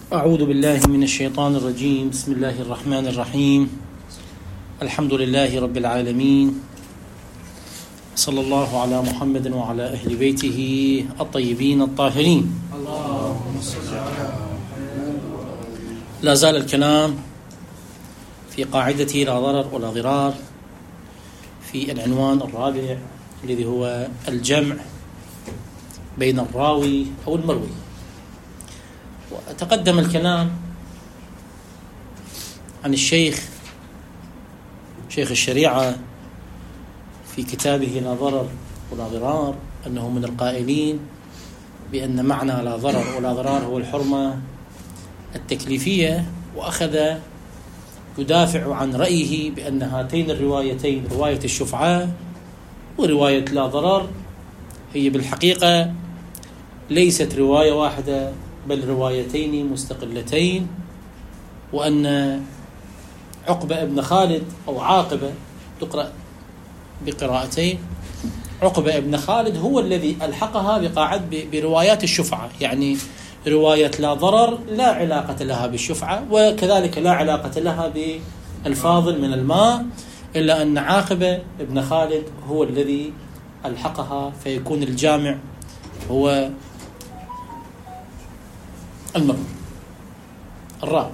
أعوذ بالله من الشيطان الرجيم. بسم الله الرحمن الرحيم. الحمد لله رب العالمين، صلى الله على محمد وعلى أهل بيته الطيبين الطاهرين. لا زال الكلام في قاعدة لا ضرر ولا ضرار في العنوان الرابع الذي هو الجمع بين الراوي أو المروي. وتقدم الكلام عن شيخ الشريعة في كتابه لا ضرر ولا ضرار أنه من القائلين بأن معنى لا ضرر ولا ضرار هو الحرمة التكليفية، وأخذ يدافع عن رأيه بأن هاتين الروايتين، رواية الشفعة ورواية لا ضرر، هي بالحقيقة ليست رواية واحدة بل روايتين مستقلتين، وأن عقبة ابن خالد أو عاقبة تقرأ بقراءتين، عقبة ابن خالد هو الذي ألحقها بروايات الشفعة، يعني رواية لا ضرر لا علاقة لها بالشفعة، وكذلك لا علاقة لها بالفاضل من الماء، إلا أن عاقبة ابن خالد هو الذي ألحقها، فيكون الجامع هو المروي الراوي.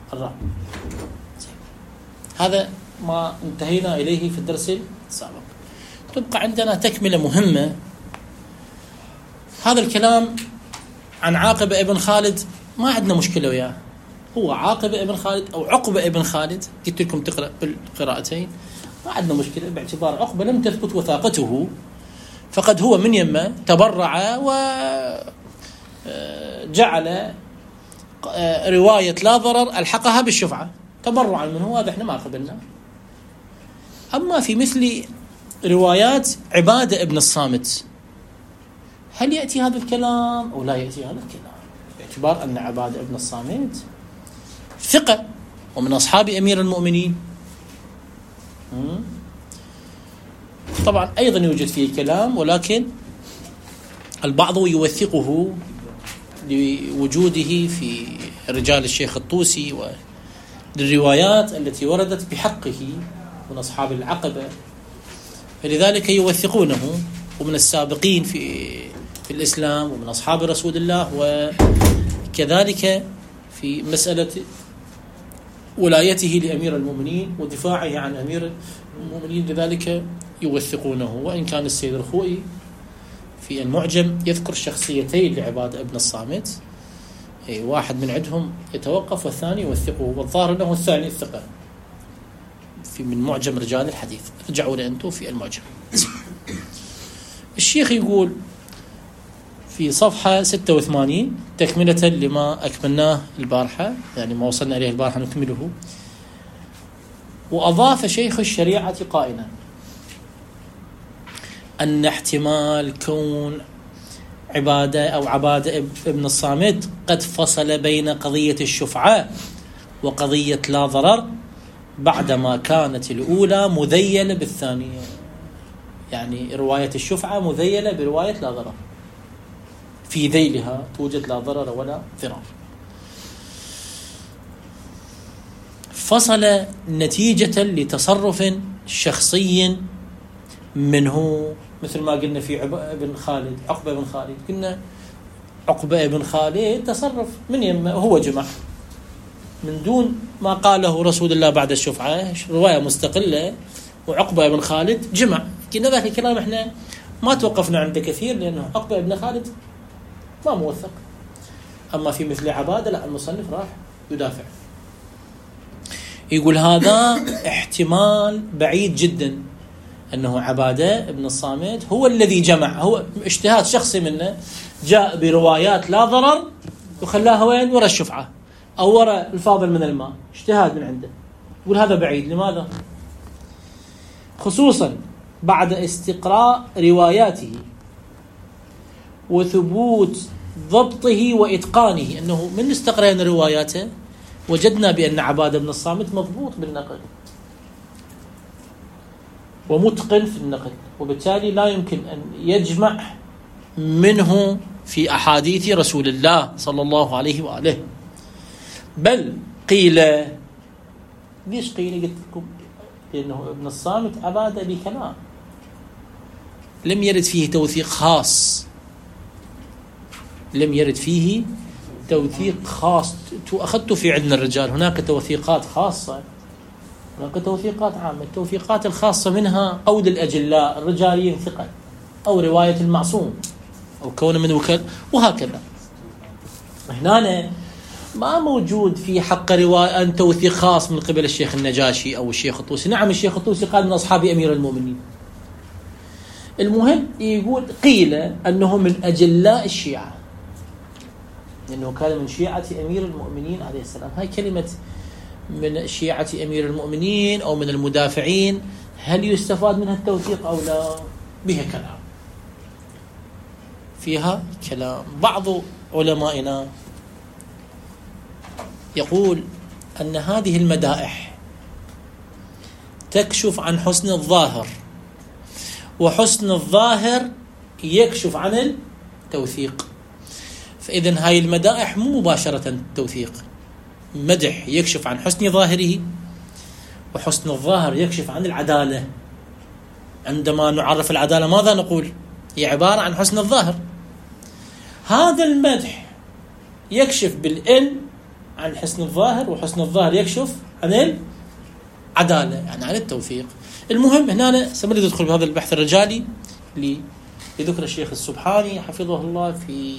هذا ما انتهينا إليه في الدرس السابق. تبقى عندنا تكملة مهمة. هذا الكلام عن عاقبة ابن خالد ما عندنا مشكلة وياه، هو عاقبة ابن خالد أو عقبة ابن خالد، قلت لكم تقرأ بالقراءتين، ما عندنا مشكلة باعتبار عقبة لم تثبت وثاقته، فقد هو من يمه تبرع وجعل رواية لا ضرر ألحقها بالشفعة تبرعا منه، هذا احنا ما قبلنا. أما في مثل روايات عبادة ابن الصامت، هل يأتي هذا الكلام أو لا يأتي هذا الكلام؟ باعتبار أن عبادة ابن الصامت ثقة ومن أصحاب أمير المؤمنين، طبعا أيضا يوجد فيه كلام، ولكن البعض يوثقه لوجوده في رجال الشيخ الطوسي والروايات التي وردت بحقه من أصحاب العقبة، فلذلك يوثقونه، ومن السابقين في الإسلام ومن أصحاب رسول الله، وكذلك في مسألة ولايته لأمير المؤمنين ودفاعه عن أمير المؤمنين، لذلك يوثقونه. وإن كان السيد الخوئي في المعجم يذكر شخصيتين لعبادة ابن الصامت، واحد من عندهم يتوقف والثاني يوثقه، والظاهر أنه الثاني الثقة من معجم رجال الحديث، ارجعوا لأنتم في المعجم. الشيخ يقول في صفحة 86 تكملة لما أكملناه البارحة، يعني ما وصلنا إليه البارحة نكمله. وأضاف شيخ الشريعة قائلا أن احتمال كون عبادة ابن الصامت قد فصل بين قضية الشفعة وقضية لا ضرر بعدما كانت الأولى مذيلة بالثانية، يعني رواية الشفعة مذيلة برواية لا ضرر، في ذيلها توجد لا ضرر ولا ضرار. فصل نتيجة لتصرف شخصي منه، مثل ما قلنا في عقبة بن خالد، قلنا عقبة بن خالد تصرف من يمه، هو جمع من دون ما قاله رسول الله بعد الشفعة، رواية مستقلة، وعقبة بن خالد جمع. قلنا ذاك الكلام احنا ما توقفنا عنده كثير، لأنه عقبة بن خالد ما موثق. أما في مثل عبادة لا، المصنف راح يدافع، يقول هذا احتمال بعيد جدا أنه عبادة ابن الصامت هو الذي جمع، هو اجتهاد شخصي منه، جاء بروايات لا ضرر وخلاها وين؟ وراء الشفعة أو وراء الفاضل من الماء، اجتهاد من عنده. يقول هذا بعيد. لماذا؟ خصوصا بعد استقراء رواياته وثبوت ضبطه وإتقانه، أنه من استقرأنا رواياته وجدنا بأن عبادة بن الصامت مضبوط بالنقل ومتقن في النقل، وبالتالي لا يمكن أن يجمع منه في أحاديث رسول الله صلى الله عليه وآله. بل قيل. ليش قيل؟ قلت لكم لأنه ابن الصامت أباد بكلام لم يرد فيه توثيق خاص، لم يرد فيه توثيق خاص. أخذت في علم الرجال هناك توثيقات خاصة، هناك توثيقات عامة. التوثيقات الخاصة منها قول الأجلاء الرجاليين ثقة، أو رواية المعصوم، أو كون من وكل، وهكذا. هنا ما موجود في حق رواية أن توثيق خاص من قبل الشيخ النجاشي أو الشيخ الطوسي. نعم الشيخ الطوسي قال من أصحاب أمير المؤمنين. المهم يقول قيل أنه من أجلاء الشيعة، لأنه كان من شيعة أمير المؤمنين عليه السلام. هاي كلمة من شيعة أمير المؤمنين أو من المدافعين، هل يستفاد منها التوثيق أو لا؟ بها كلام، فيها كلام. بعض علمائنا يقول أن هذه المدائح تكشف عن حسن الظاهر، وحسن الظاهر يكشف عن التوثيق. فإذن هاي المدائح مو مباشرة توثيق. مدح يكشف عن حسن ظاهره، وحسن الظاهر يكشف عن العدالة. عندما نعرف العدالة ماذا نقول؟ هي عبارة عن حسن الظاهر. هذا المدح يكشف بالإن عن حسن الظاهر، وحسن الظاهر يكشف عن العدالة، يعني عن التوثيق. المهم هنا سنريد ندخل بهذا البحث الرجالي لذكر الشيخ السبحاني حفظه الله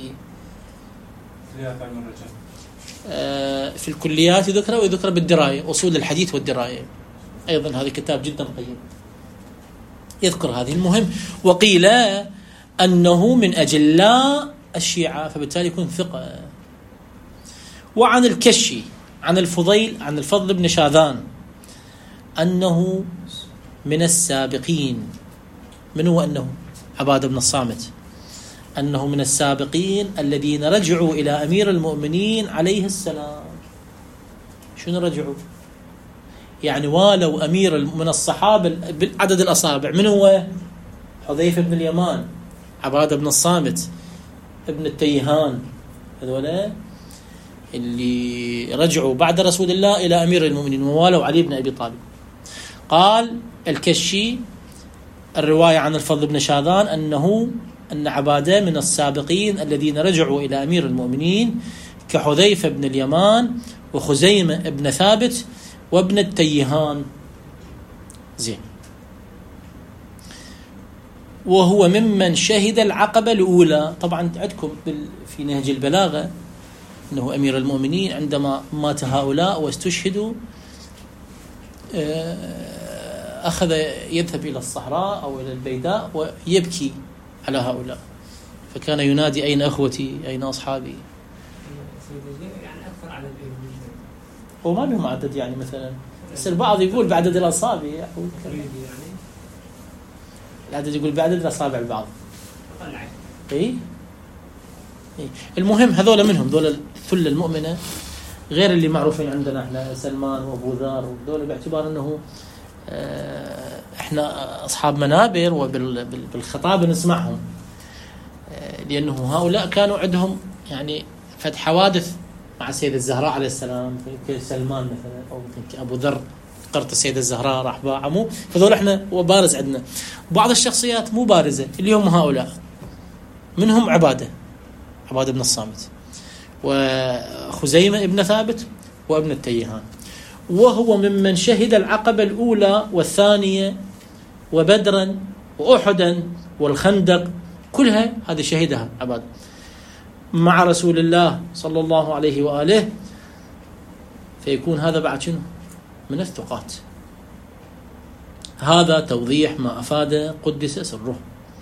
في الكليات يذكر، ويذكر بالدراية، أصول الحديث والدراية أيضا. هذا كتاب جدا قيم يذكر هذه. المهم وقيل أنه من أجلاء الشيعة، فبالتالي يكون ثقة. وعن الكشي عن الفضل بن شاذان أنه من السابقين. من هو أنه؟ عبادة بن الصامت. أنه من السابقين الذين رجعوا إلى أمير المؤمنين عليه السلام. شنو رجعوا؟ يعني والوا أمير من الصحابة بالعدد الأصابع. من هو؟ حذيفة بن اليمان، عبادة بن الصامت، ابن التيهان، هذولا اللي رجعوا بعد رسول الله إلى أمير المؤمنين ووالوا علي بن أبي طالب. قال الكشي الرواية عن الفضل بن شاذان أن عبادة من السابقين الذين رجعوا إلى أمير المؤمنين كحذيفة بن اليمان وخزيمة بن ثابت وابن التيهان. زين. وهو ممن شهد العقبة الأولى. طبعا عندكم في نهج البلاغة أنه أمير المؤمنين عندما مات هؤلاء واستشهدوا أخذ يذهب إلى الصحراء أو إلى البيداء ويبكي على هؤلاء، فكان ينادي أين أخوتي أين أصحابي. يعني أكثر على وما بهم عدد، يعني مثلا بس البعض يقول بعدد الأصابع، العدد يقول بعدد الأصابع البعض. إيه؟ المهم هذول منهم، ذول الثلة المؤمنة غير اللي معروفين عندنا احنا سلمان وابو ذر، وذول باعتبار انه احنا اصحاب منابر وبالخطاب نسمعهم، لانه هؤلاء كانوا عندهم يعني فد حوادث مع السيدة الزهراء عليه السلام، سلمان مثلا او ابو ذر قرط السيدة الزهراء راح باعموا، فذول احنا وبارز عندنا. بعض الشخصيات مو بارزة اللي هم هؤلاء، منهم عبادة بن الصامت وخزيمة ابن ثابت وابن التيهان. وهو ممن شهد العقبة الأولى والثانية وبدرا وأحدا والخندق، كلها هذه شهدها عباد مع رسول الله صلى الله عليه وآله، فيكون هذا بعد شنو؟ من الثقات. هذا توضيح ما أفاد قدس سره.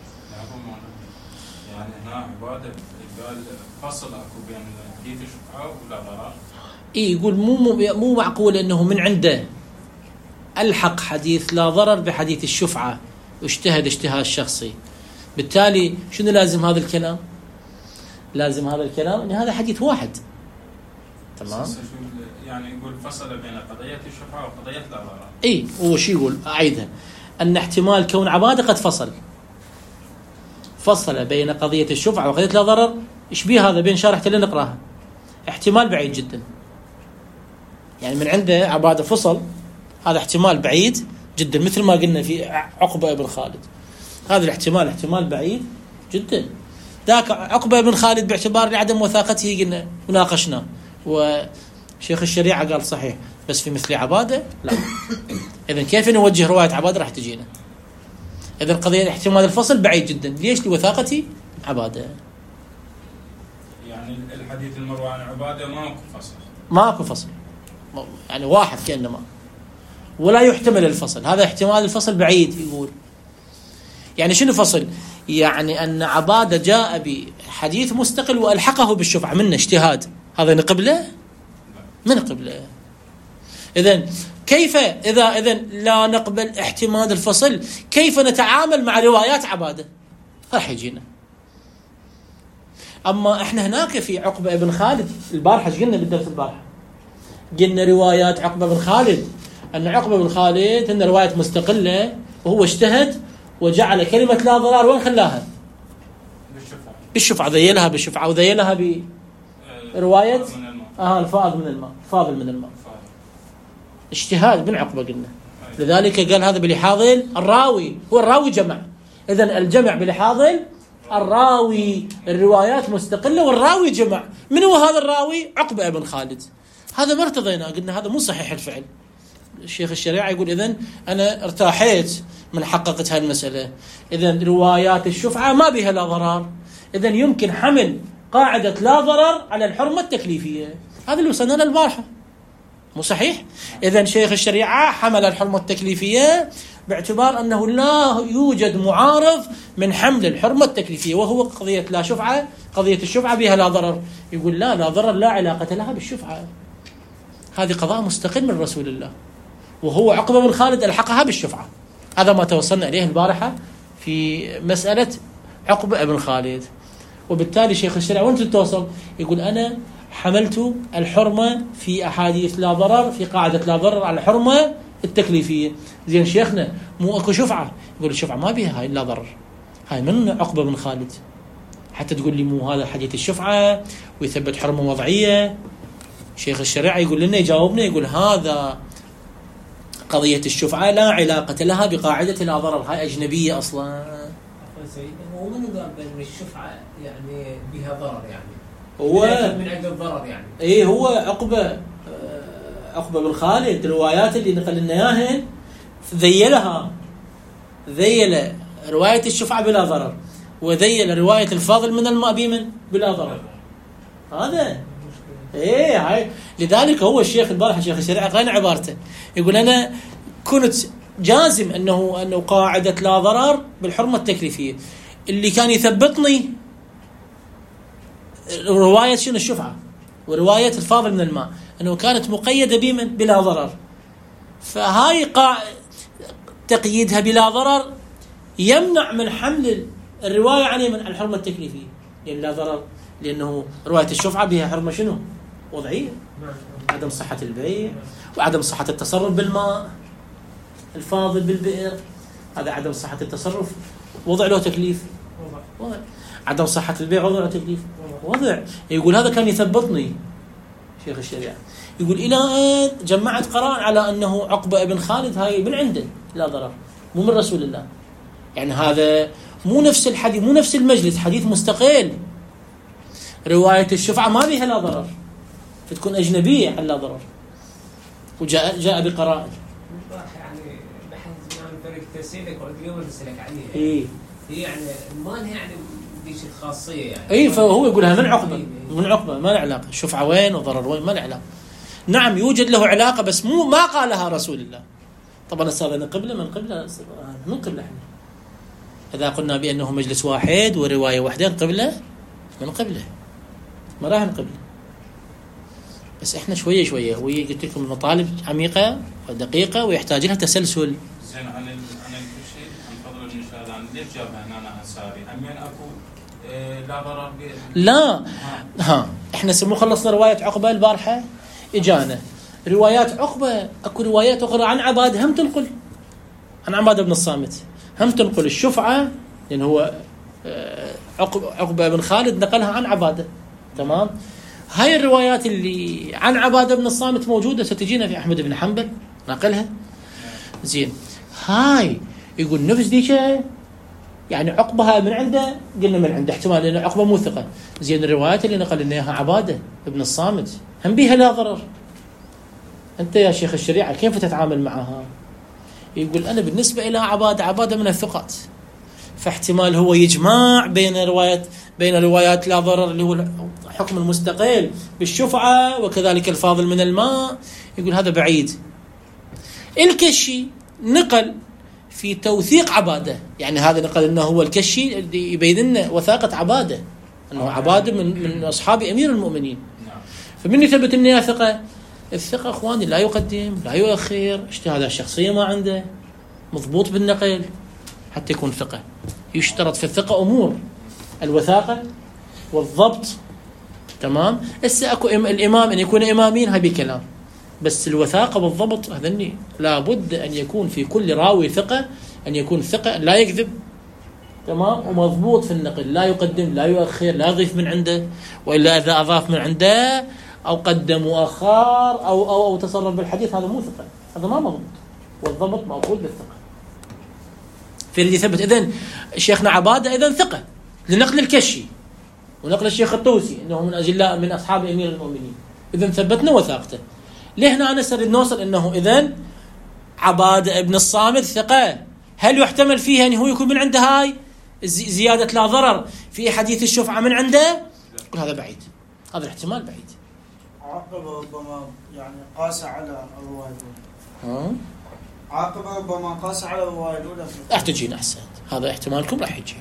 يعني هنا عبادة قال فصل أكو بين حديث الشفعة ولا ضرر. يقول مو معقول أنه من عنده ألحق حديث لا ضرر بحديث الشفعة واجتهد اجتهاد شخصي. بالتالي شنو لازم هذا الكلام؟ لازم هذا الكلام أن هذا حديث واحد. تمام؟ يعني يقول فصل بين قضية الشفعة وقضية لا ضرر. وش يقول؟ أعيدها، أن احتمال كون عبادة قد فصل بين قضية الشفعة وقضية لا ضرر. إيش بيه هذا بين شارحة اللي نقراها؟ احتمال بعيد جدا. يعني من عنده عبادة فصل، هذا احتمال بعيد جدا، مثل ما قلنا في عقبة بن خالد، هذا الاحتمال احتمال بعيد جدا. ذاك عقبة بن خالد باعتبار لعدم وثاقته قلنا وناقشنا، وشيخ الشريعة قال صحيح، بس في مثل عبادة لا. إذن كيف نوجه رواية عبادة راح تجينا. إذن قضية احتمال الفصل بعيد جدا، ليش؟ لوثاقة عبادة. يعني الحديث المروي عن عبادة ماكو فصل، يعني واحد كأنما، ولا يحتمل الفصل، هذا احتمال الفصل بعيد. يقول يعني شنو فصل؟ يعني أن عبادة جاء بحديث مستقل وألحقه بالشفعة، منه اجتهاد، هذا نقبله؟ من قبله. إذن كيف إذا لا نقبل احتمال الفصل، كيف نتعامل مع روايات عبادة؟ راح يجينا. أما إحنا هناك في عقبة بن خالد، البارحة قلنا بالدرس البارحة، قلنا روايات عقبة بن خالد أن عقبة بن خالد هن رواية مستقلة، وهو اجتهد وجعل كلمة لا ضرار وين خلاها؟ بالشفعة، ذيلها بالشفعة، وذيلها برواية الفاضل من الماء، فاضل من الماء، اجتهاد من عقبة قلنا. لذلك قال هذا بلحاظ الراوي، هو الراوي جمع. إذن الجمع بلحاظ الراوي، الروايات مستقلة والراوي جمع. من هو هذا الراوي؟ عقبة بن خالد. هذا ما ارتضينا، قلنا هذا مو صحيح الفعل. الشيخ الشريعة يقول إذن أنا ارتاحيت من حققت هالمسألة، إذن روايات الشفعة ما بها لا ضرار، إذن يمكن حمل قاعدة لا ضرر على الحرمة التكليفية. هذا اللي وصلنا له البارحة، مو صحيح؟ إذن شيخ الشريعة حمل الحرمة التكليفية باعتبار أنه لا يوجد معارض من حمل الحرمة التكليفية، وهو قضية لا شفعة، قضية الشفعة بها لا ضرر. يقول لا ضرر لا علاقة لها بالشفعة، هذه قضاء مستقل من رسول الله، وهو عقبة بن خالد ألحقها بالشفعة. هذا ما توصلنا إليه البارحة في مسألة عقبة بن خالد. وبالتالي شيخ الشريعة وين تتوصل؟ يقول أنا حملت الحرمة في أحاديث لا ضرر، في قاعدة لا ضرر على الحرمة التكليفية. زين شيخنا مو أكو شفعة؟ يقول الشفعة ما بيها هاي لا ضرر، هاي من عقبة بن خالد، حتى تقول لي مو هذا حديث الشفعة ويثبت حرمة وضعية. شيخ الشريعة يقول لنا، يجاوبنا، يقول هذا قضية الشفعة لا علاقة لها بقاعدة لا ضرر، هاي أجنبية أصلا. هو من قال بأن الشفعة يعني بها ضرر، يعني هو من أجل الضرر يعني. إيه هو عقبة بن خالد الروايات اللي نقل لنا إياهن ذيل رواية الشفعة بلا ضرر، وذيل رواية الفاضل من الماء بمن بلا ضرر. هذا إيه هاي. لذلك هو الشيخ البارحة شيخ الشريعة قال عبارته، يقول أنا كنت جازم أنه قاعدة لا ضرر بالحرمة التكليفية، اللي كان يثبتني رواية شنو الشفعة ورواية الفاضل من الماء، أنه كانت مقيدة بمن بلا ضرر. فهاي تقييدها بلا ضرر يمنع من حمل الرواية عن من الحرمة التكليفية، لأن لا ضرر، لأنه رواية الشفعة بها حرمة شنو وضعية، عدم صحة البيع وعدم صحة التصرف بالماء الفاضل بالبئر، هذا عدم صحة التصرف وضع له تكليف، وضع عدم صحة البيع وضع له تكليف، وضع. يقول هذا كان يثبطني شيخ الشريعة، يقول إلى أن جمعت قرار على أنه عقبة بن خالد هاي من عنده لا ضرر، مو من رسول الله. يعني هذا مو نفس الحديث، مو نفس المجلس، حديث مستقل. رواية الشفعة ما بها لا ضرر، فتكون أجنبية على لا ضرر، وجاء بقرائن. يعني بحث عن طريق تسهيلك واليوم نسألك عليها. إيه. هي يعني ما لها يعني ديش الخاصية يعني. إيه فهو يقولها من عقبة ما له علاقة، شفعة وين وضرر وين ما له علاقة. نعم يوجد له علاقة بس مو ما قالها رسول الله. طبعا الصلاة من قبله احنا. إذا قلنا بأنه مجلس واحد ورواية واحدة قبله من قبله ما راح نقبله. بس احنا شوية وقلت لكم المطالب عميقة ودقيقة ويحتاج لها تسلسل. زين عن الشيء عن فضل المشاهد عن ليش جابها هنا أنصاري؟ أمين أكو لا ضرر لا احنا مو خلصنا رواية عقبة البارحة، اجانا روايات عقبة، اكو روايات اخرى عن عبادة هم تنقل، عن عبادة بن الصامت هم تنقل الشفعة، لأن هو عقبة بن خالد نقلها عن عبادة، تمام. هاي الروايات اللي عن عبادة بن الصامت موجودة، ستجينا في أحمد بن حنبل ناقلها. زين، هاي يقول نفس ديك يعني عقبها من عنده، قلنا من عنده احتمال لأن عقبة مو ثقة. زين، الروايات اللي نقل لنا إياها عبادة بن الصامت هم بيها لا ضرر. أنت يا شيخ الشريعة كيف تتعامل معها؟ يقول أنا بالنسبة إلى عبادة من الثقات، فاحتمال هو يجمع بين روايات لا ضرر اللي هو حكم المستقل بالشفعة وكذلك الفاضل من الماء، يقول هذا بعيد. الكشي نقل في توثيق عبادة، يعني هذا نقل أنه هو الكشي يبين لنا وثاقة عبادة، أنه عبادة من أصحاب أمير المؤمنين. فمن يثبت أنها ثقة؟ الثقة أخواني لا يقدم لا يؤخر، اجتهاد الشخصية ما عنده، مضبوط بالنقل حتى يكون ثقة. يشترط في الثقة أمور: الوثاقة والضبط. تمام. هسه اكو الإمام أن يكون إمامين، هاي بكلام، بس الوثاقة والضبط هذني لابد أن يكون في كل راوي ثقة، أن يكون ثقة لا يكذب، تمام، ومضبوط في النقل، لا يقدم لا يؤخر، لا يضيف من عنده، وإلا إذا أضاف من عنده أو قدم وأخر أو تصرف بالحديث، هذا مو ثقة، هذا ما مضبوط. والضبط مأخوذ بالثقة. في اللي يثبت إذن شيخنا عبادة إذن ثقة لنقل الكشي ونقل الشيخ الطوسي أنه من أجلاء من أصحاب أمير المؤمنين، إذن ثبتنا وثاقته. لهنا أنا سرد نوصل أنه إذن عبادة ابن الصامت ثقة. هل يحتمل فيها أنه هو يكون من عنده هاي زيادة لا ضرر في حديث الشفعة من عنده؟ يقول هذا بعيد، هذا الاحتمال بعيد. عاقبة ربما يعني قاس على الرواية الأولى. عاقبة ربما قاس على الرواية الأولى. راح تجينا أحسن، هذا احتمالكم راح يجي.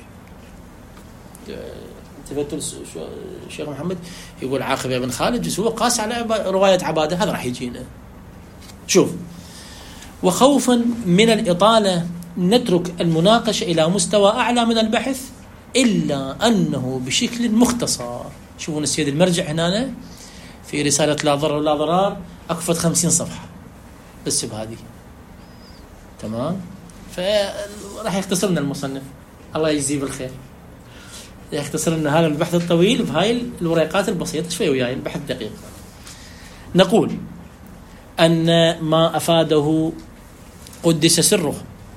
تفتوا الشيخ محمد يقول عاقبة ابن خالد بس هو قاس على رواية عبادة، هذا راح يجينا. شوف، وخوفا من الإطالة نترك المناقشة إلى مستوى أعلى من البحث، إلا أنه بشكل مختصر. شوفون السيد المرجع هنا في رسالة لا ضرر ولا ضرار أكفت 50 صفحة بس بهذه، تمام. فراح يختصر لنا المصنف، الله يجزيه بالخير، يختصر لنا هذا البحث الطويل بهاي الورقات البسيطة شوي وياي، البحث دقيق. نقول أن ما أفاده قدس سره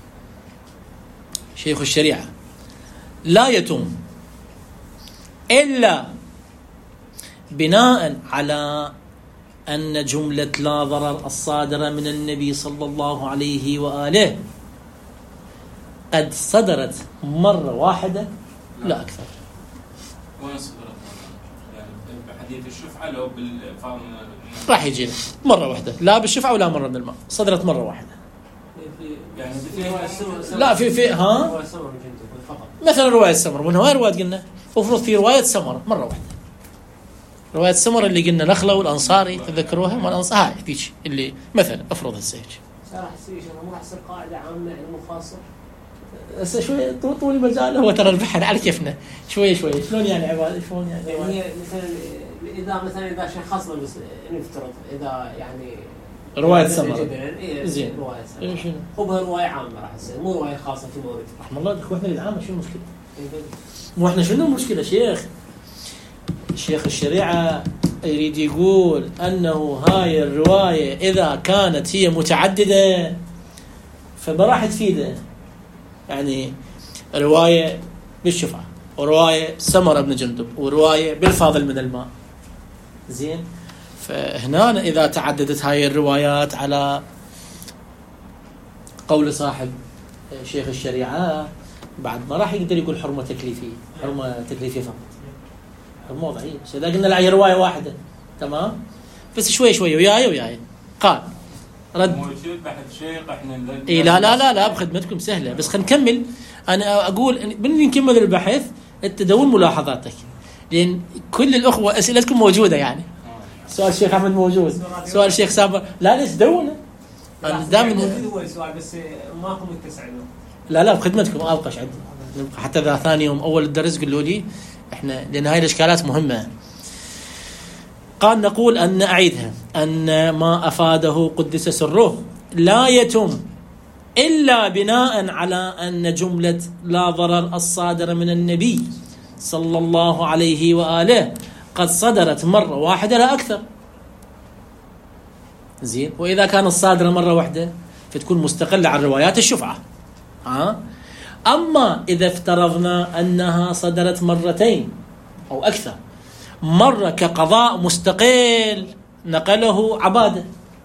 شيخ الشريعة لا يتم إلا بناء على أن جملة لا ضرر الصادرة من النبي صلى الله عليه وآله قد صدرت مرة واحدة لا أكثر. وين صدرت؟ يعني بحديث الشفعة لو بالفاضل راح يجينا مرة واحدة، لا بالشفعة ولا مرة من الماء، صدرت مرة واحدة. يعني لا في ها مثلا رواية سمر، من هواي رواية قلنا وفرض في رواية سمر مرة واحدة، رواية سمر اللي قلنا نخلة والأنصاري تذكروها، ما الأنصار هاي ذيك اللي مثلا أفرض هسه هيك. راح يصير مو راح يصير قاعدة عامة يعني مو خاصة. هسه شوي طول المجال هو ترى البحر على كيفنا شوي شلون يعني عبادة شلون يعني مثلا إذا شيء خاص بس نفترض إذا يعني رواية سمر زين رواية سمر شنو هو رواية عامة راح تصير مو رواية خاصة في مورد. رحم الله اخوتنا العامة، شو المشكلة؟ مو احنا شنو المشكلة شيخ الشريعة يريد يقول أنه هاي الرواية إذا كانت هي متعددة فما راح تفيده، يعني رواية بالشفعة ورواية سمرة بن جندب ورواية بالفاضل من الماء، زين. فهنا إذا تعددت هاي الروايات على قول صاحب شيخ الشريعة بعد ما راح يقدر يقول حرمة تكليفية فقط، حرمة وضعية. إذا قلنا لا هي رواية واحدة تمام، بس شوي وياي قال رد بحث شيخ احنا إيه لا بخدمتكم سهلة، بس خلينا نكمل. أنا أقول بدنا نكمل البحث، أنت دون ملاحظاتك لأن كل الأخوة أسئلتكم موجودة، يعني سؤال الشيخ أحمد موجود، سؤال الشيخ سابر، لا ليش دونه أنا دائما هو سؤال بس ماكو متسع له. لا بخدمتكم أوقش عندي حتى إذا ثاني يوم أول الدرس قلوا لي إحنا، لأن هاي الإشكالات مهمة. قال نقول أن أعيدها أن ما أفاده قدس سره لا يتم إلا بناء على أن جملة لا ضرر الصادرة من النبي صلى الله عليه وآله قد صدرت مرة واحدة لا أكثر. زين، وإذا كانت صادرة مرة واحدة فتكون مستقلة عن روايات الشفعة. أما إذا افترضنا أنها صدرت مرتين أو أكثر، مرة كقضاء مستقل نقله عبادة،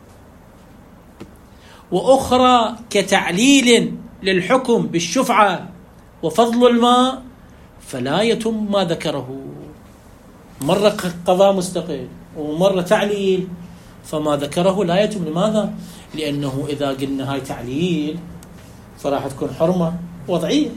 وأخرى كتعليل للحكم بالشفعة وفضل الماء، فلا يتم ما ذكره. مرة قضاء مستقل ومرة تعليل، فما ذكره لا يتم. لماذا؟ لأنه إذا قلنا هاي تعليل فراح تكون حرمة وضعية.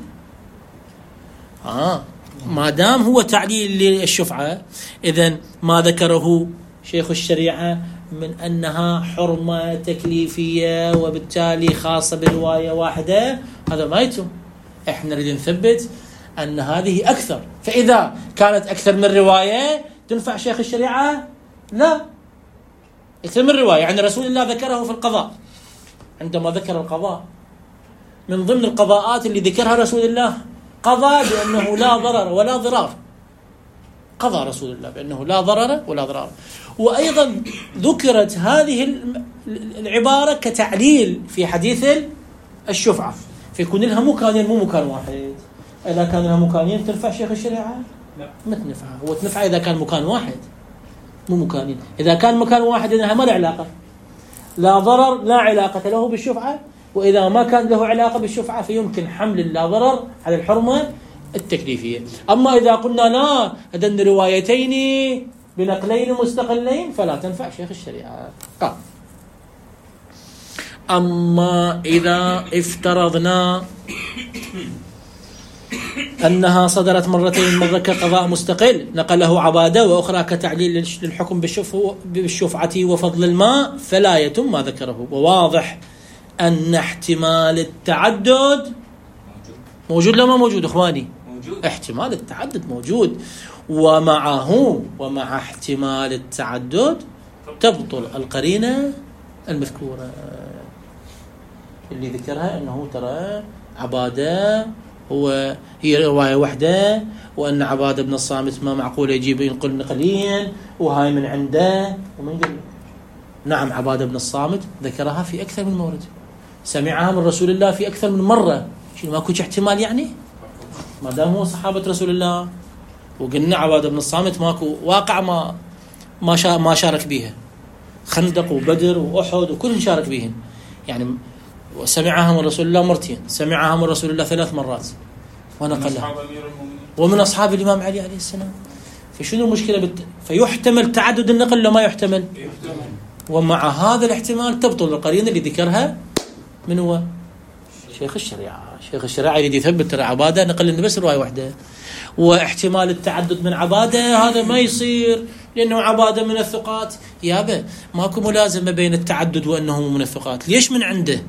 ما دام هو تعليل للشفعة، إذن ما ذكره شيخ الشريعة من أنها حرمة تكليفية وبالتالي خاصة برواية واحدة، هذا ما يتم. إحنا نريد نثبت أن هذه أكثر، فإذا كانت أكثر من رواية تنفع شيخ الشريعة؟ لا، أكثر من رواية. يعني رسول الله ذكره في القضاء، عندما ذكر القضاء من ضمن القضاءات اللي ذكرها رسول الله قضى بأنه لا ضرر ولا ضرار. قضى رسول الله بأنه لا ضرر ولا ضرار. وأيضا ذكرت هذه العبارة كتعليل في حديث الشفعة، فيكون لها مكانين مو مكان واحد. إذا كان لها مكانين تنفع شيخ الشريعة؟ لا، ما تنفع. هو تنفع إذا كان مكان واحد مو مكانين. إذا كان مكان واحد إنها ما له علاقة، لا ضرر لا علاقة له بالشفعة، وإذا ما كان له علاقة بالشفعة فيمكن حمل اللا ضرر على الحرمة التكليفية. أما إذا قلنا لا، هذين روايتين بنقلين مستقلين فلا تنفع شيخ الشريعة. أما إذا افترضنا أنها صدرت مرتين، مرة كقضاء مستقل نقله عبادة، وأخرى كتعليل للحكم بالشفعة وفضل الماء، فلا يتم ما ذكره. وواضح أن احتمال التعدد موجود. لا ما موجود إخواني؟ موجود. احتمال التعدد موجود، ومع احتمال التعدد تبطل القرينة المذكورة اللي ذكرها أنه ترى عبادة هي رواية واحدة، وأن عبادة بن الصامت ما معقول يجيب ينقل نقلين وهاي من عنده ومن قبل. نعم، عبادة بن الصامت ذكرها في أكثر من مورد، سمعها من رسول الله في أكثر من مرة. شنو ماكو احتمال يعني؟ ما دام هو صحابة رسول الله، وقلنا عبادة بن الصامت ماكو واقع ما شارك بيها، خندق وبدر وأحد وكلهم شارك بيهن. يعني وسمعها من رسول الله مرتين، سمعها من رسول الله 3 مرات ونقلها، ومن أصحاب الإمام علي عليه السلام. فشنو المشكلة فيحتمل تعدد النقل لو ما يحتمل؟ ومع هذا الاحتمال تبطل القرينة اللي ذكرها من هو؟ شيخ الشريعة. شيخ الشريعة يريد يثبت ترى عبادة نقل إنه بس رواية واحدة، واحتمال التعدد من عبادة هذا ما يصير لأنه عبادة من الثقات. يابا ماكو ملازمة بين التعدد وأنه من الثقات. ليش من عنده؟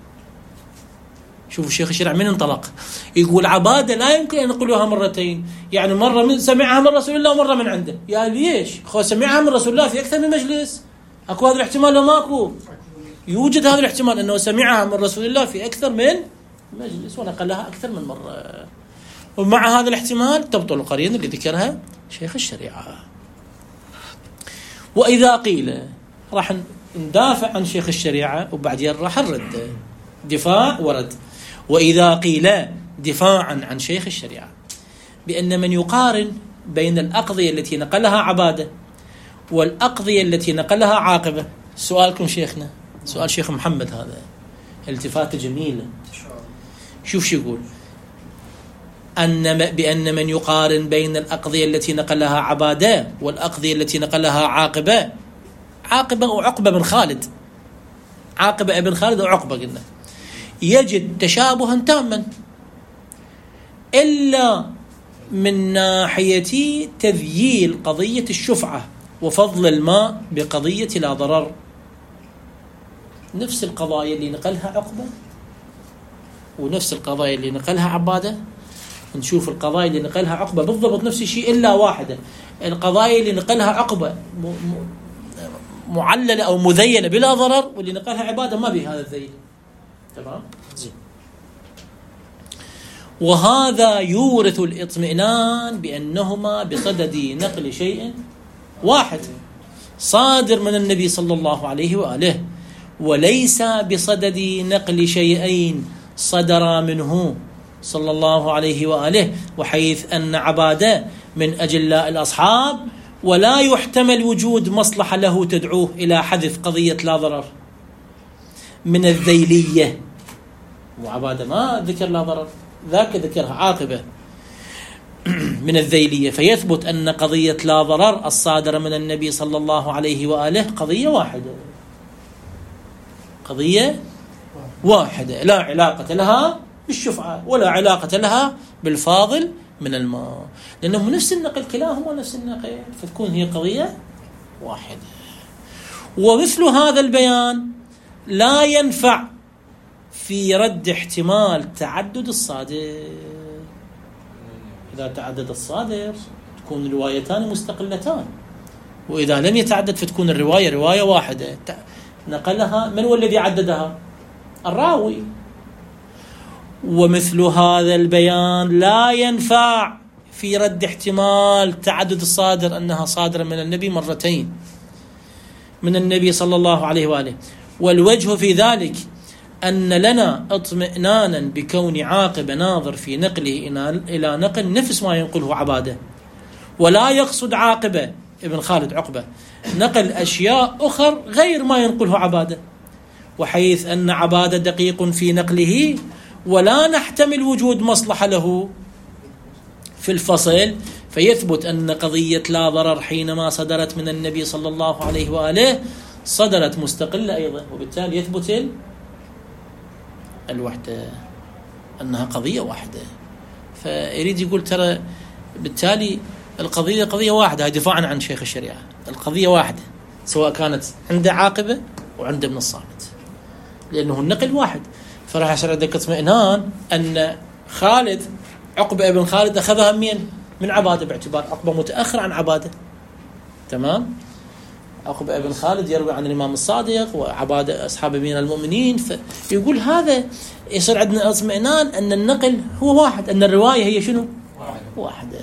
شوفوا الشيخ الشريعة من انطلق يقول عبادة لا يمكن أن نقولها مرتين، يعني مرة من سمعها من رسول الله ومرة من عنده. يا ليش؟ سمعها من رسول الله في أكثر من مجلس. أكو هذا الاحتمال ولا ماكو؟ يوجد هذا الاحتمال أنه سمعها من رسول الله في أكثر من مجلس ونقلها أكثر من مرة، ومع هذا الاحتمال تبطل القرينة اللي ذكرها شيخ الشريعة. وإذا قيل راح ندافع عن شيخ الشريعة وبعدين راح نرد دفاع ورد. وإذا قيل دفاعا عن شيخ الشريعة بأن من يقارن بين الأقضية التي نقلها عبادة والأقضية التي نقلها عاقبة. سؤالكم شيخنا، سؤال شيخ محمد، هذا التفاتة جميلة. شوف شو يقول، بأن من يقارن بين الأقضية التي نقلها عبادة والأقضية التي نقلها عاقبة وعقبة بن خالد، عاقبة ابن خالد وعقبة قلنا، يجد تشابها تاما إلا من ناحية تذييل قضية الشفعة وفضل الماء بقضية لا ضرر. نفس القضايا اللي نقلها عقبة ونفس القضايا اللي نقلها عبادة، نشوف القضايا اللي نقلها عقبة بالضبط نفس الشيء إلا واحدة. القضايا اللي نقلها عقبة معللة أو مذيلة بلا ضرر، واللي نقلها عبادة ما بها هذا الذيل. تمام؟ زين. وهذا يورث الاطمئنان بأنهما بصدد نقل شيء واحد صادر من النبي صلى الله عليه وآله، وليس بصدد نقل شيئين صدر منه صلى الله عليه وآله، وحيث أن عبادة من أجلاء الأصحاب، ولا يحتمل وجود مصلحة له تدعوه إلى حذف قضية لا ضرر من الذيلية. وعبادة ما ذكر لا ضرر، ذاك ذكرها عاقبة من الذيلية، فيثبت أن قضية لا ضرر الصادرة من النبي صلى الله عليه وآله قضية واحدة، قضية واحدة لا علاقة لها بالشفعة ولا علاقة لها بالفاضل من الماء، لأنهم نفس النقل، كلاهما نفس النقل، فتكون هي قضية واحدة. ومثل هذا البيان لا ينفع في رد احتمال تعدد الصادر. إذا تعدد الصادر تكون الروايتان مستقلتان، وإذا لم يتعدد فتكون الرواية رواية واحدة نقلها من هو الذي عددها؟ الراوي. ومثل هذا البيان لا ينفع في رد احتمال تعدد الصادر أنها صادرة من النبي مرتين من النبي صلى الله عليه وآله. والوجه في ذلك أن لنا اطمئنانا بكون عاقبة ناظر في نقله إلى نقل نفس ما ينقله عبادة، ولا يقصد عاقبة ابن خالد عقبة نقل أشياء أخر غير ما ينقله عبادة، وحيث أن عبادة دقيق في نقله ولا نحتمل وجود مصلحة له في الفصل، فيثبت أن قضية لا ضرر حينما صدرت من النبي صلى الله عليه وآله صدرت مستقلة أيضا، وبالتالي يثبت الوحدة أنها قضية واحدة. فيريد يقول ترى بالتالي القضية قضية واحدة، دفاعا عن شيخ الشريعة، القضية واحدة سواء كانت عنده عاقبة وعنده ابن الصامت، لأنه النقل واحد. فراح يصير عندك اطمئنان أن خالد عقبة ابن خالد أخذها من عبادة، باعتبار عقبة متأخر عن عبادة. تمام؟ عقبة ابن خالد يروي عن الإمام الصادق وعبادة أصحاب أمير المؤمنين، فيقول هذا يصير عندنا اطمئنان أن النقل هو واحد، أن الرواية هي شنو؟ واحدة.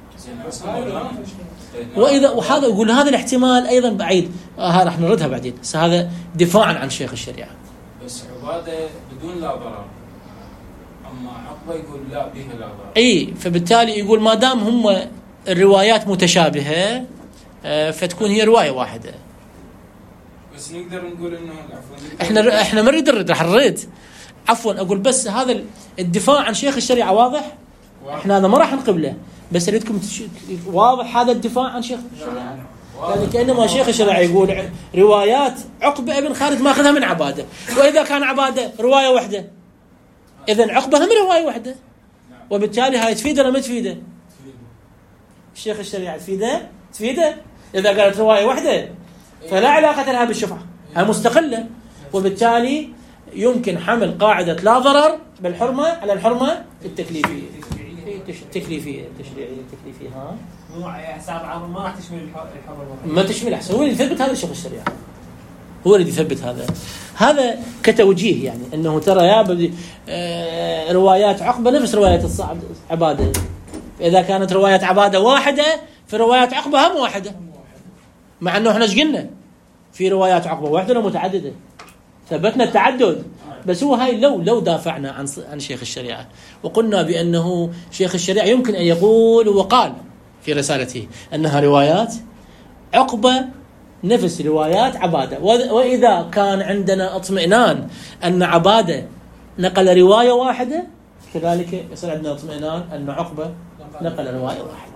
وهذا يقول هذا الاحتمال أيضا بعيد، راح نردها بعدين، بس هذا دفاعا عن شيخ الشريعة. بس عبادة بدون لا ضرر، أما عقبة يقول لا بها لا ضرر. إيه، فبالتالي يقول ما دام هم الروايات متشابهة فتكون هي رواية واحدة. بس نقدر نقول إنه إحنا ما نريد الرد، راح نرد. عفوا أقول بس هذا الدفاع عن شيخ الشريعة واضح؟ إحنا هذا ما راح نقبله، بس أريدكم واضح هذا الدفاع عن شيخ الشريعة. يعني كأنما شيخ الشريعة يقول روايات عقبة ابن خالد ما أخذها من عبادة، وإذا كان عبادة رواية واحدة إذن عقبة هم رواية واحدة، وبالتالي هاي تفيده ولا ما تفيده؟ الشيخ الشريعة تفيده إذا قالت رواية واحدة فلا علاقة لها بالشفعة، هي مستقلة، وبالتالي يمكن حمل قاعدة لا ضرر بالحرمة على الحرمة التكليفية التشريعية. ها مو حساب عام ما راح تشمل الحرمة، ما تشمل أحسن. هو اللي يثبت هذا شيخ الشريعة، هو اللي يثبت هذا كتوجيه، يعني أنه ترى يا روايات عقبة نفس روايات عبادة، إذا كانت روايات عبادة واحدة فروايات عقبة هم واحدة، مع أنه إحنا قلنا في روايات عقبة واحدة ومتعددة، ثبتنا التعدد. بس هو هاي لو دافعنا عن شيخ الشريعة وقلنا بأنه شيخ الشريعة يمكن أن يقول وقال في رسالته أنها روايات عقبة نفس روايات عبادة، وإذا كان عندنا اطمئنان أن عبادة نقل رواية واحدة كذلك يصير عندنا اطمئنان أن عقبة نقل رواية واحدة.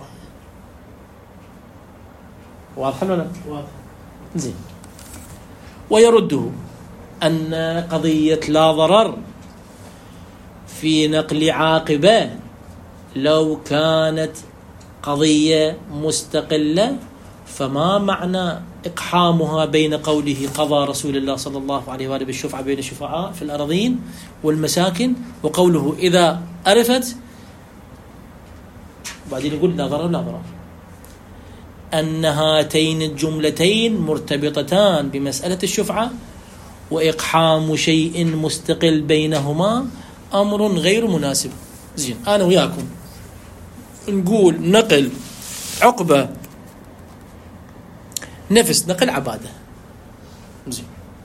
واضح ولا؟ واضح. زين. ويرده أن قضية لا ضرر في نقل عاقبة لو كانت قضية مستقلة فما معنى إقحامها بين قوله قضى رسول الله صلى الله عليه وآله بالشفعة بين الشفعاء في الأراضين والمساكن، وقوله إذا أرفت، بعدين يقول لا ضرر لا ضرر، أن هاتين الجملتين مرتبطتان بمسألة الشفعة، وإقحام شيء مستقل بينهما أمر غير مناسب. زين، أنا وياكم نقول نقل عقبة نفس نقل عبادة. زين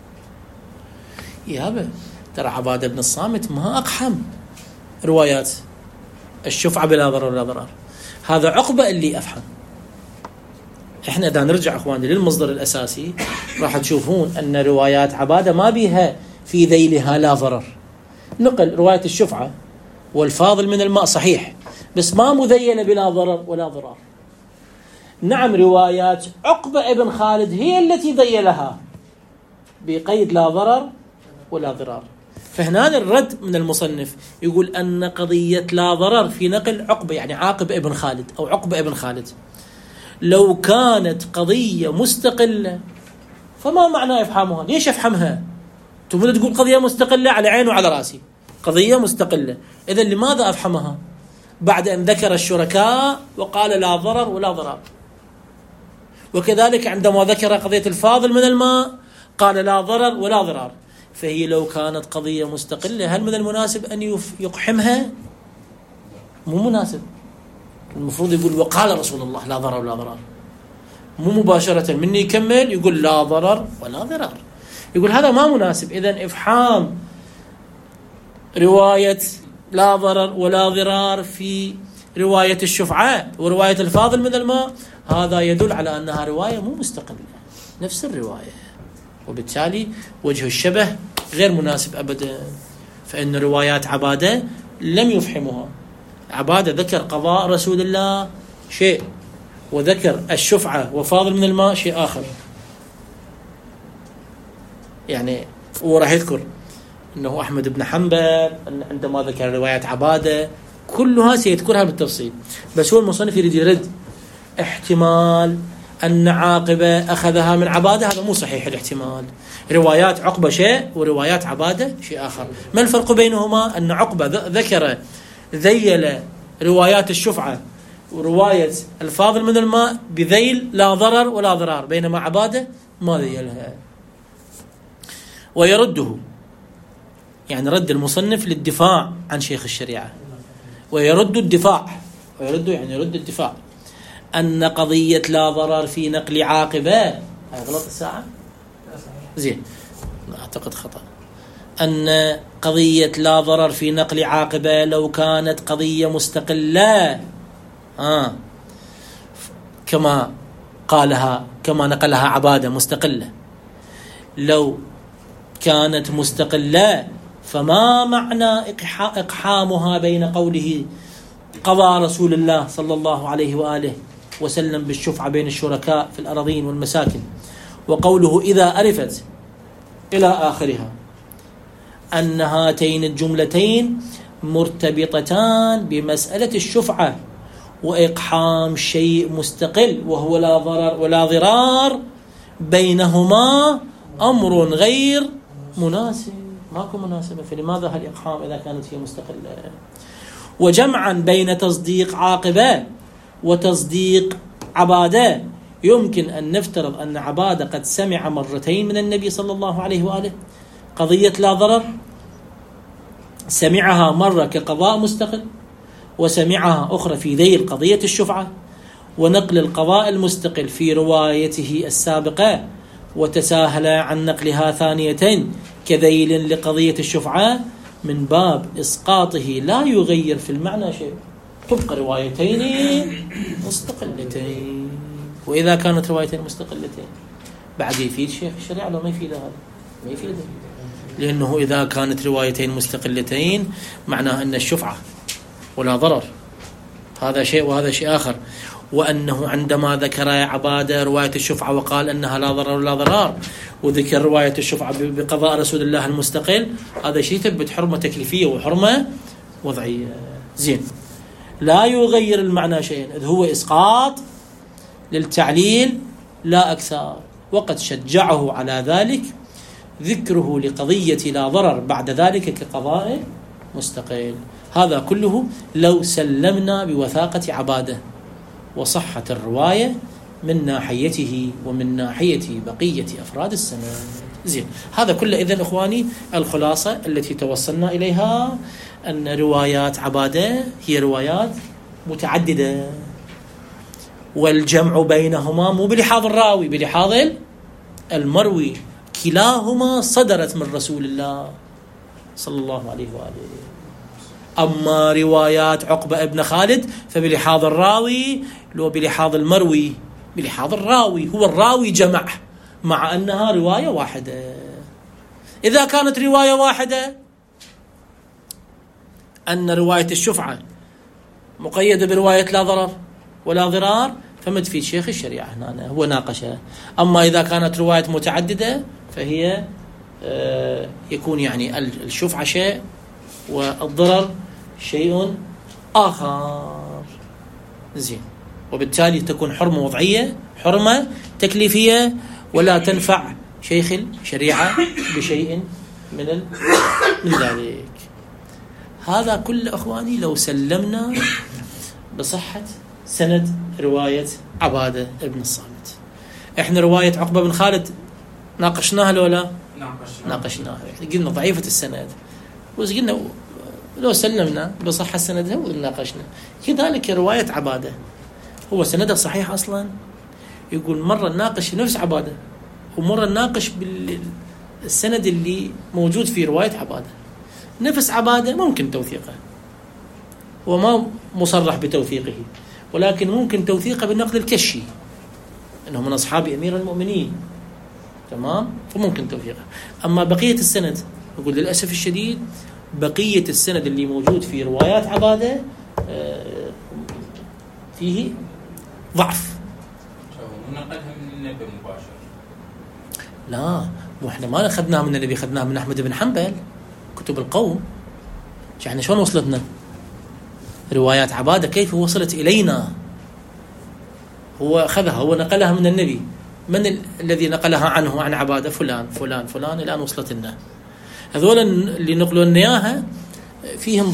يابا ترى عبادة بن الصامت ما أقحم روايات الشفعة بلا ضرر ولا ضرار. هذا عقبة اللي أفهم. إحنا إذا نرجع أخواني للمصدر الأساسي راح تشوفون أن روايات عبادة ما بيها في ذيلها لا ضرر. نقل رواية الشفعة والفاضل من الماء صحيح، بس ما مذيلة بلا ضرر ولا ضرار. نعم روايات عقبة ابن خالد هي التي ذيلها بقيد لا ضرر ولا ضرار. فهنا الرد من المصنف يقول أن قضية لا ضرر في نقل عقبة يعني عاقب ابن خالد أو عقبة ابن خالد لو كانت قضية مستقلة فما معنى إفحامها؟ ليش أفحمها؟ تقول تقول قضية مستقلة على عين وعلى رأسي، قضية مستقلة، إذن لماذا أفحمها بعد أن ذكر الشركاء وقال لا ضرر ولا ضرار؟ وكذلك عندما ذكر قضية الفاضل من الماء قال لا ضرر ولا ضرار. فهي لو كانت قضية مستقلة هل من المناسب أن يقحمها؟ مو مناسب. المفروض يقول وقال رسول الله لا ضرر ولا ضرار، مو مباشرة مني يكمل يقول لا ضرر ولا ضرار. يقول هذا ما مناسب. إذن إفحام رواية لا ضرر ولا ضرار في رواية الشفعاء ورواية الفاضل من الماء هذا يدل على أنها رواية مو مستقلة نفس الرواية، وبالتالي وجه الشبه غير مناسب أبدا. فإن روايات عبادة لم يفحمها. عبادة ذكر قضاء رسول الله شيء وذكر الشفعة وفاضل من الماء شيء آخر. يعني وراح يذكر أنه أحمد بن حنبل عندما ذكر روايات عبادة كلها سيذكرها بالتفصيل، بس هو المصنف يريد يرد احتمال أن عاقبة أخذها من عبادة، هذا مو صحيح الاحتمال. روايات عقبة شيء وروايات عبادة شيء آخر. ما الفرق بينهما؟ أن عقبة ذكر ذيل روايات الشفعة ورواية الفاضل من الماء بذيل لا ضرر ولا ضرار، بينما عبادة ما ذيلها. ويرده يعني رد المصنف للدفاع عن شيخ الشريعة، ويرد الدفاع، ويرد يعني يرد الدفاع أن قضية لا ضرر في نقل عاقبة هاي غلط الساعة زين أعتقد خطأ. أن قضية لا ضرر في نقل عاقبة لو كانت قضية مستقلة كما قالها كما نقلها عبادة مستقلة، لو كانت مستقلة فما معنى إقحامها بين قوله قضى رسول الله صلى الله عليه وآله وسلم بالشفعة بين الشركاء في الأراضين والمساكن وقوله إذا أرفت إلى آخرها، أن هاتين الجملتين مرتبطتان بمسألة الشفعة وإقحام شيء مستقل وهو لا ضرر ولا ضرار بينهما أمر غير مناسب، ماكو مناسبة. فلماذا هالإقحام إذا كانت هي مستقلة؟ وجمعا بين تصديق عاقبة وتصديق عبادة يمكن أن نفترض أن عبادة قد سمع مرتين من النبي صلى الله عليه وآله قضية لا ضرر، سمعها مرة كقضاء مستقل وسمعها أخرى في ذيل قضية الشفعة، ونقل القضاء المستقل في روايته السابقة وتساهل عن نقلها ثانيتين كذيل لقضية الشفعة من باب إسقاطه لا يغير في المعنى شيء، تبقى روايتين مستقلتين. وإذا كانت روايتين مستقلتين بعد يفيد شيخ الشريعة لو ما يفيد هذا؟ ما يفيد، لأنه إذا كانت روايتين مستقلتين معناه أن الشفعة ولا ضرر هذا شيء وهذا شيء آخر، وأنه عندما ذكر عبادة رواية الشفعة وقال أنها لا ضرر ولا ضرار وذكر رواية الشفعة بقضاء رسول الله المستقل، هذا شيء تثبت حرمة تكليفية وحرمة وضعية. زين، لا يغير المعنى شيئا إذ هو إسقاط للتعليل لا أكثر، وقد شجعه على ذلك ذكره لقضية لا ضرر بعد ذلك كقضاء مستقل. هذا كله لو سلمنا بوثاقة عبادة وصحة الرواية من ناحيته ومن ناحية بقية أفراد السند. زين، هذا كله إذن إخواني الخلاصة التي توصلنا إليها أن روايات عبادة هي روايات متعددة، والجمع بينهما مو بلحاظ الراوي، بلحاظ المروي، كلاهما صدرت من رسول الله صلى الله عليه وآله. أما روايات عقبة ابن خالد فبلحاظ الراوي لو بلحاظ المروي، بلحاظ الراوي، هو الراوي جمع مع أنها رواية واحدة. إذا كانت رواية واحدة أن رواية الشفعة مقيدة برواية لا ضرر ولا ضرار فما تفيد شيخ الشريعة هنا، هو ناقشها. أما إذا كانت رواية متعددة فهي يكون يعني الشفعة شيء والضرر شيء آخر. زين، وبالتالي تكون حرمة وضعية، حرمة تكليفية، ولا تنفع شيخ الشريعة بشيء من ذلك. هذا كل أخواني لو سلمنا بصحة سند رواية عبادة ابن الصامت. احنا رواية عقبة بن خالد ناقشناها لو لا؟ ناقشناها، قلنا ضعيفة السند، بس قلنا لو سلمنا بصحة سندها وناقشنا. كذلك رواية عبادة هو سندها صحيح أصلا، يقول مرة ناقش نفس عبادة ومرة ناقش بالسند اللي موجود في رواية عبادة. نفس عبادة ممكن توثيقه وما مصرح بتوثيقه، ولكن ممكن توثيقه بالنقد الكشي أنه من أصحاب أمير المؤمنين، تمام، فممكن توثيقه. أما بقية السند يقول للأسف الشديد بقية السند اللي موجود في روايات عبادة فيه ضعف. ونقلها من النبي مباشر؟ لا، واحنا ما أخذناها من النبي، أخذناها من أحمد بن حنبل كتب القوم. يعني شلون وصلتنا روايات عبادة؟ كيف وصلت إلينا؟ هو أخذها، هو نقلها من النبي. من الذي نقلها عنه عن عبادة؟ فلان فلان فلان، الآن وصلت لنا. هذول اللي نقلوا لنا إياها فيهم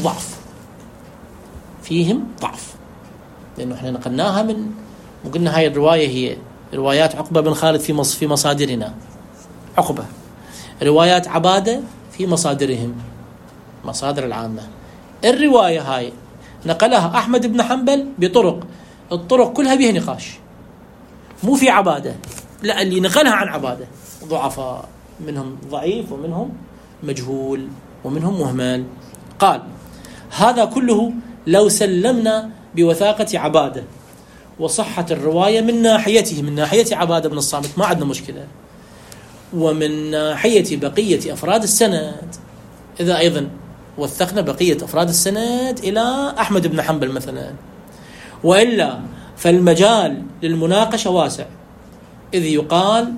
ضعف، لأنه احنا نقلناها من، وقلنا هاي الرواية هي روايات عقبة بن خالد في مصادرنا، عقبة. روايات عبادة في مصادرهم، مصادر العامة. الرواية هاي نقلها أحمد بن حنبل بطرق، الطرق كلها بها نقاش، مو في عبادة، لا، اللي نقلها عن عبادة ضعفاء، منهم ضعيف ومنهم مجهول ومنهم مهمل. قال هذا كله لو سلمنا بوثاقة عبادة وصحة الرواية من ناحيته، من ناحية عبادة بن الصامت ما عندنا مشكلة، ومن ناحية بقية أفراد السند إذا أيضا وثقنا بقية أفراد السند إلى أحمد بن حنبل مثلا، وإلا فالمجال للمناقشة واسع، إذ يقال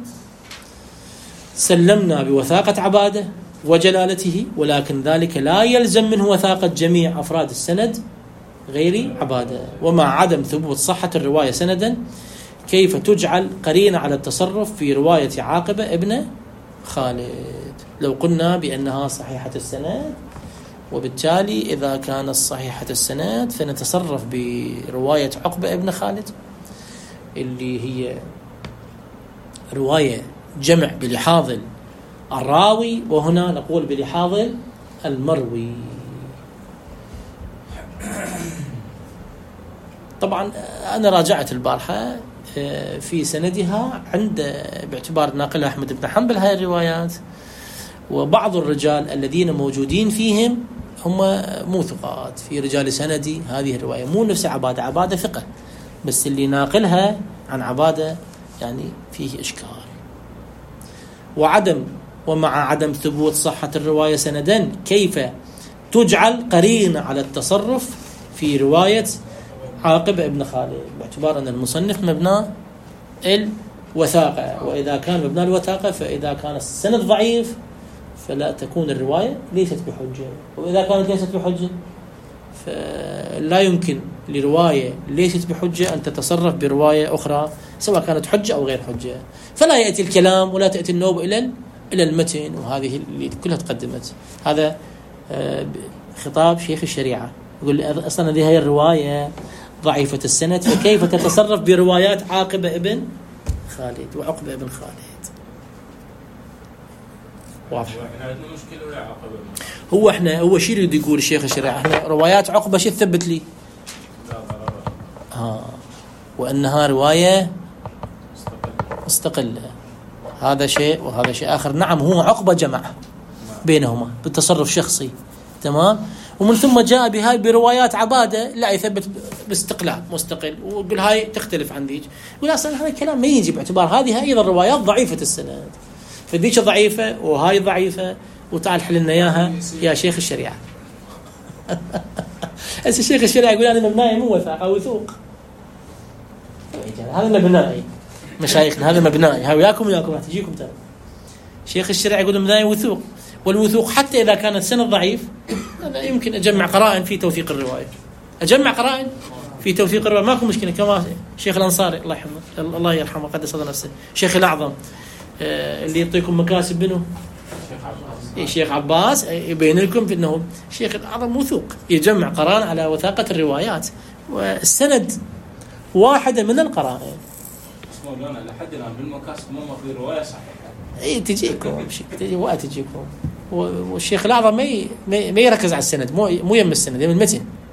سلمنا بوثاقة عبادة وجلالته، ولكن ذلك لا يلزم منه وثاقة جميع أفراد السند غير عبادة. ومع عدم ثبوت صحة الرواية سندا كيف تجعل قرينة على التصرف في رواية عاقبة ابن خالد لو قلنا بأنها صحيحة السند؟ وبالتالي إذا كانت صحيحة السند فنتصرف برواية عقبة ابن خالد اللي هي رواية جمع بلحاظ الراوي، وهنا نقول بلحاظ المروي. طبعا أنا راجعت البارحة في سندها عند باعتبار ناقلها أحمد بن حنبل هاي الروايات، وبعض الرجال الذين موجودين فيهم هم مو ثقات في رجال سندي هذه الرواية، مو نفس عبادة، عبادة ثقة، بس اللي ناقلها عن عبادة يعني فيه إشكال. ومع عدم ثبوت صحة الرواية سندا كيف تجعل قرينة على التصرف في رواية عاقبة ابن خالد، باعتبار أن المصنف مبنى الوثاقة، وإذا كان مبنى الوثاقة فإذا كان السند ضعيف فلا تكون الرواية ليست بحجة، وإذا كانت ليست بحجة فلا يمكن لرواية ليست بحجة أن تتصرف برواية أخرى سواء كانت حجة أو غير حجة. فلا يأتي الكلام ولا تأتي النوب إلى المتن، وهذه اللي كلها تقدمت. هذا خطاب شيخ الشريعة، يقول أصلا هذه الرواية ضعيفة السند، فكيف تتصرف بروايات عاقبة ابن خالد وعقبة ابن خالد؟ واضح. هو شيء يريد يقول الشيخ الشريعة، احنا روايات عقبة شو تثبت لي؟ وأنها رواية مستقلة. هذا شيء وهذا شيء آخر. نعم هو عقبة جمع بينهما بالتصرف شخصي، تمام، ومن ثم جاء بهاي بروايات عبادة لا يثبت باستقلال مستقل، ويقول هاي تختلف عن ذيك. يقول أصلا هذا الكلام ما يجي باعتبار هذه أيضا روايات ضعيفة السند، فذيك ضعيفة وهاي ضعيفة، وتعال حل لنا إياها يا شيخ الشريعة. هسه شيخ الشريعة يقول أنا مبنائي مو وثاقة وثوق. هذا مبنائي مشايخنا، هذا مبنائي، هاي وياكم راح تجيكم ترى. شيخ الشريعة يقول مبنائي وثوق، والوثوق حتى إذا كانت سند ضعيف أنا يمكن أجمع قرائن في توثيق الرواية، أجمع قرائن في توثيق الرواية، ماكو مشكلة. كما شيخ الأنصاري الله يرحمه الله يرحمه قدس الله نفسه، شيخ الأعظم اللي يعطيكم مكاسب منه شيخ عباس، يبين لكم أنه شيخ الأعظم وثوق، يجمع قرائن على وثاقة الروايات، والسند واحدة من القرائن. مولانا لحد الآن بالمكاسب ما في رواية صحيحة. تجيكم وقت تجيكم. والشيخ الأعظم ما يركز على السند، مو يم السند، يم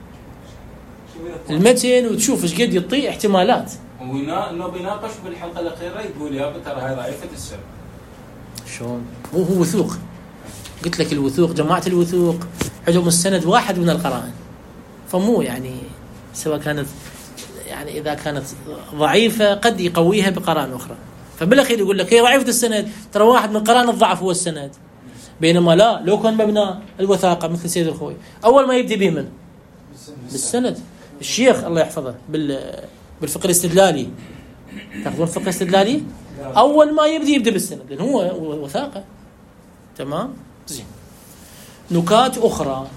المتن وتشوف ايش قد يطيع احتمالات. انه بيناقش بالحلقه الاخيره يقول يا ترى هاي ضعيفه السند. شلون؟ هو وثوق. قلت لك الوثوق، جماعه الوثوق عندهم السند واحد من القرائن، فمو يعني سواء كانت يعني اذا كانت ضعيفه قد يقويها بقرائن اخرى، فبالاخير يقول لك هي ضعيفه السند ترى واحد من قرائن الضعف هو السند. بينما لا، لو كان مبنى الوثاقه مثل سيد الخوي اول ما يبدي به من بالسند. الشيخ الله يحفظه بالفقه الاستدلالي، تاخذون الفقه الاستدلالي اول ما يبدي بالسند لان هو وثاقه، تمام. زين، نكات اخرى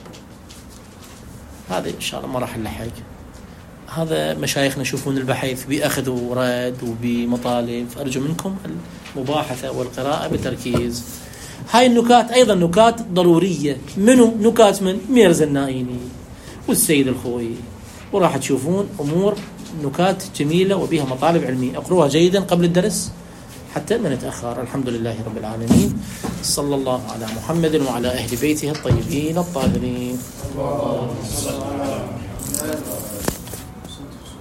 هذه ان شاء الله ما راح نلحق. هذا مشايخنا يشوفون البحث بأخذ ورد وبمطالب، أرجو منكم المباحثة والقراءة بتركيز. هاي النكات أيضا نكات ضرورية، منو نكات من ميرزا النائيني والسيد الخوي، وراح تشوفون أمور نكات جميلة وبها مطالب علمية. أقروها جيدا قبل الدرس حتى ما نتأخر. الحمد لله رب العالمين، صلى الله على محمد وعلى أهل بيته الطيبين الطاهرين.